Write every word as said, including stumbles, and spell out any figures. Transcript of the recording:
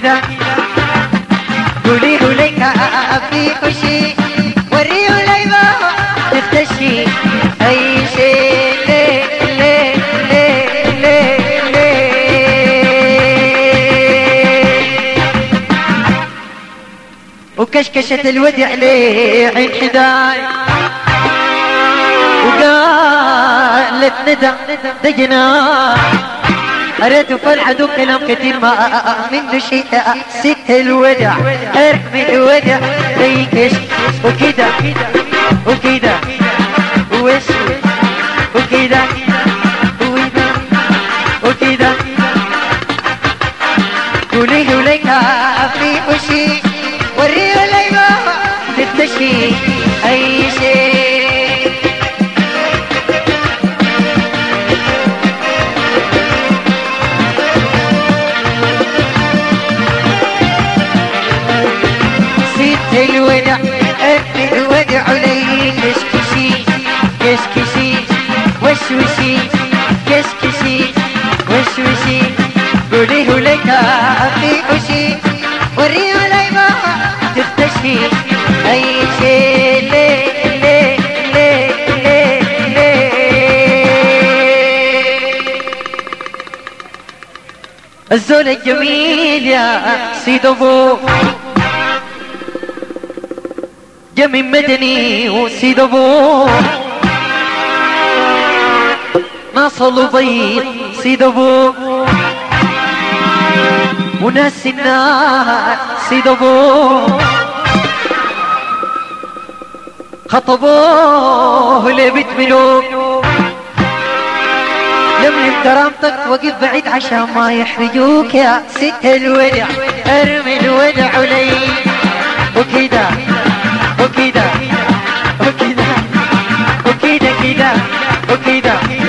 كده قولي له ليك في خشي وريه لي ما تختشي اي شيء ليه ليه ليه ليه ليه وكشكشة الودع ليه عين حداي وقالت ندى دجنا أريد فرحة كلام كثير ما منه شيء ست الودع ارمي الودع ليكش وكده وكده وش وكده وكده وكده قوليه ليك في وشي وريه لي ما تختشي أي شيء الودع ارمي الودع علي كشكشي كشكشي وشوشي كشكشي وشوشي قوليه لك في وشي وريه لي ما تختشي اي شيء ليه ليه ليه ليه ليه الزول الجميل يا سيد ابو جميل مدني وسيد ابو ناصل وضيق سيد ابو وناس الناس سيد ابو خطبوه لبيت ملوك لملم كرامتك وقف بعيد عشان ما يحرجوك يا ست الودع ارمي الودع علي وكده وكده وكده وكده كده وكده